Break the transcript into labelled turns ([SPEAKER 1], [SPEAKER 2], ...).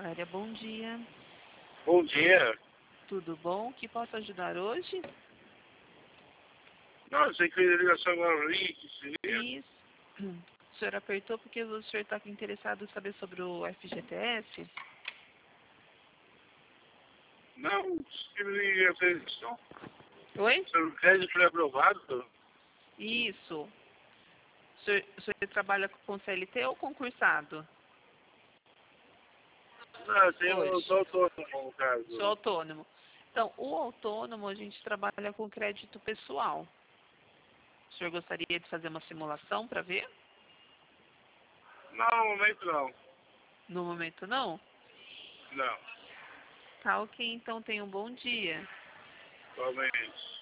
[SPEAKER 1] área, bom dia.
[SPEAKER 2] Bom dia.
[SPEAKER 1] Tudo bom? O que posso ajudar hoje?
[SPEAKER 2] Não, você fez a ligação agora ali, que seria?
[SPEAKER 1] Isso. O senhor apertou porque o senhor está interessado em saber sobre o FGTS?
[SPEAKER 2] Não, se me fez isso.
[SPEAKER 1] Oi?
[SPEAKER 2] Seu crédito foi aprovado?
[SPEAKER 1] Isso. O senhor trabalha com CLT ou concursado?
[SPEAKER 2] Não, eu
[SPEAKER 1] Hoje.
[SPEAKER 2] sou autônomo, no
[SPEAKER 1] Sou
[SPEAKER 2] caso.
[SPEAKER 1] autônomo. Então, o autônomo a gente trabalha com crédito pessoal. O senhor gostaria de fazer uma simulação para ver?
[SPEAKER 2] Não, no momento não.
[SPEAKER 1] No momento não?
[SPEAKER 2] Não,
[SPEAKER 1] Tá ok, então tenha um bom dia.
[SPEAKER 2] somente.